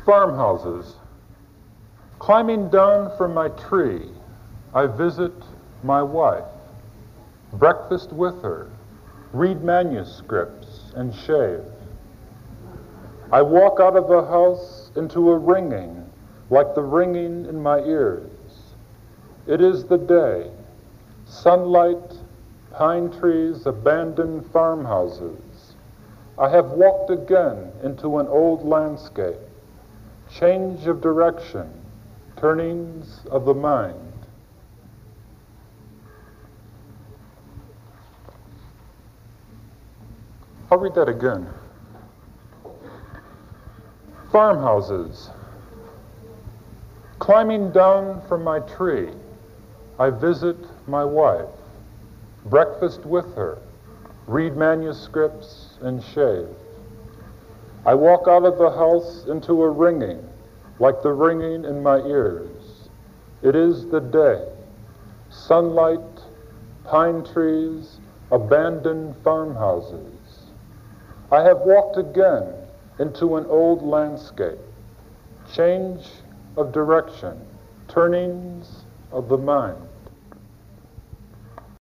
Farmhouses. Climbing down from my tree, I visit my wife, breakfast with her, read manuscripts, and shave. I walk out of the house into a ringing, like the ringing in my ears. It is the day, sunlight, pine trees, abandoned farmhouses. I have walked again into an old landscape, change of direction, turnings of the mind. I'll read that again. Farmhouses. Climbing down from my tree, I visit my wife, breakfast with her, read manuscripts, and shave. I walk out of the house into a ringing, like the ringing in my ears. It is the day, sunlight, pine trees, abandoned farmhouses. I have walked again into an old landscape, change of direction, turnings of the mind.